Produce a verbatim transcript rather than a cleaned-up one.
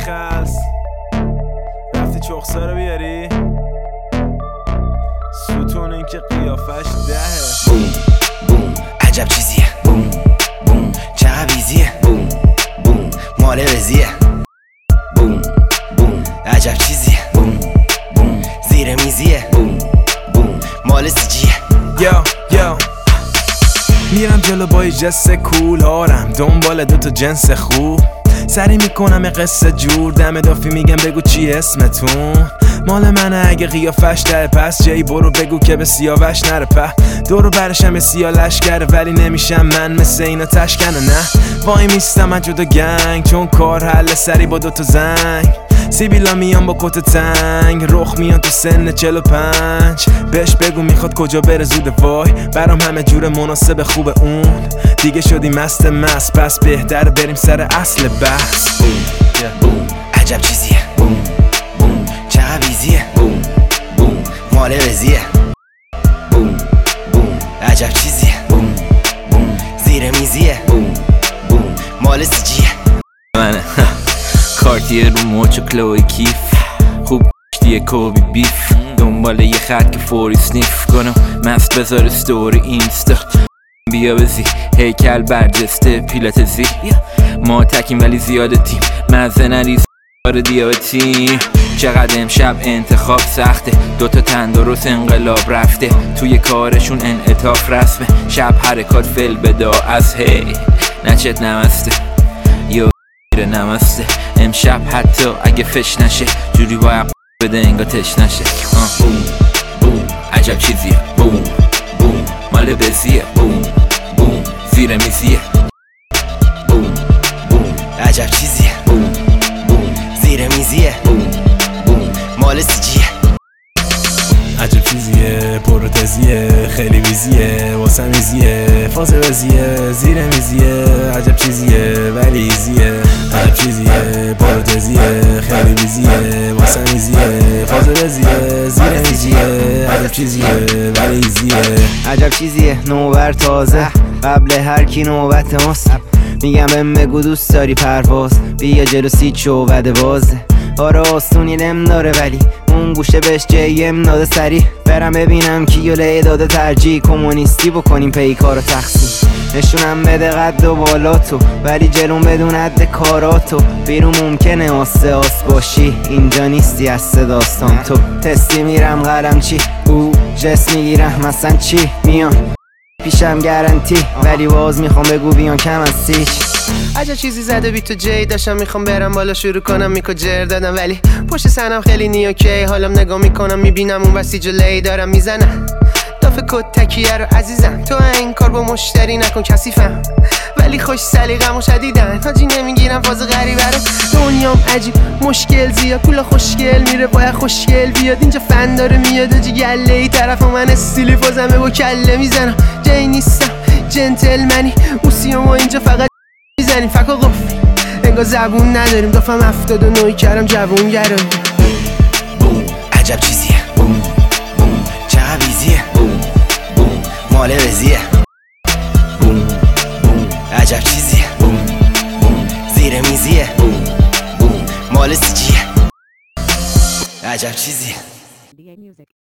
خلص رفتی چخسا رو بیاری ستون این که قیافش دهه. بوم بوم عجب چیزیه. بوم بوم چقدر ویزیه. بوم بوم مال وزیه. بوم بوم عجب چیزیه. بوم بوم زیر میزیه. بوم بوم مال سیجیه. یو یو میرم جلو با یه جس کول هارم دنبال دوتا جنس خوب سری میکنم یه قصه جور دم دافی میگم بگو چی اسمتون مال منه اگه قیافش داره پس جایی برو بگو که به سیاوش نره په دورو برشم به سیا لشکره ولی نمیشم من مثل اینا تشکنه نه وای میستم من جدا گنگ چون کار حل سری با دوتا زنگ سیبیلا میان با کت تنگ رخ میان تو سن چل و پنج بهش بگو میخواد کجا بره زود وای برام همه جور مناسب خوب اون دیگه شدی مست مست پس بهتر بریم سر اصل بحث. بوم بوم عجب چیزیه. بوم بوم چقدر ویزیه. بوم بوم مال وزیه. بوم بوم عجب چیزیه. بوم بوم زیر میزیه. بوم بوم مال سیجیه. منه کارتیه رو موچ و کلوی کیف خوب کشتیه کوبی بیف دنبال یه خط که فوری سنیف کنم مست بذار ستوری اینستا بیا بزی هیکل برجسته پیلت زی ما تکیم ولی زیاده تیم مزه نریز بار دیابتی چقدر امشب انتخاب سخته دوتا تندرست انقلاب رفته توی کارشون انعطاف رسمه شب حرکات فل بدا از هی نچت نمسته یا نمسته امشب حتی اگه فش نشه جوری باید بده انگا تش نشه. بوم بوم عجب چیزیه. بوم بوم مال بزیه. بوم بوم زیر میزیه. بوم بوم عجب چیزیه. بوم بوم زیر میزیه. بوم بوم مال سیجیه. عجب چیزیه پروتزیه خیلی ویزیه واسه میزیه فاز وزیه زیر میزیه عجب چیزیه ولی ایزیه عجب چیزیه پروتزیه خیلی ویزیه واسه میزیه فاز وزیه زیر میزیه عجب چیزیه ولی ایزیه. عجب چیزیه نوبر تازه قبل هر کی نوبت ماست میگم بهم بگو دوست داری پرواز بیا جلو سیچ شو بده بازه آره آستونی نم داره ولی اون گوشه بهش جیم داده سری برم ببینم کیوله داده ترجیح کمونیستی بکنیم پیکارو تقسیم نشونم بده قد و بالاتو ولی جلون بدون حد کاراتو بیرون ممکنه آسه آس باشی اینجا نیستی از داستان تو تستی میرم قلم چی او جس میگیرم مثلا چی میان پیشم گارانتی ولی باز میخوام بگو بیان کم از سیچ. عجب چیزی زده بی تو جی داشتم میخوام برم بالا شروع کنم میکو جر دادم ولی پشت سنم خیلی نیوکی حالم نگاه میکنم میبینم اون بسی جلی دارم میزنم دافه کت تکیه رو عزیزم تو این کار با مشتری نکن کثیفم ولی خوش سلیقم و شدیدن حاجی نمیگیرم فاز غریبه رو دنیام عجیب مشکل زیاد پولا خوشگل میره باید خوشگل بیاد اینجا فن داره میاد آجی گله ای طرف من استیلی فازمه با کله میزنم جای نیستم جنتلمنی اوسی ما اینجا فقط میزنیم فکا قفلی انگار زبون نداریم دافم افتاد و نوی کردم جوون گرم. بوم عجب چیزیه. بوم بوم چقدر ویزیه. بوم بوم مال وزیه. بوم بوم عجب چیزیه. بوم بوم زیر میزیه. بوم بوم مال سیجیه. عجب چیزیه.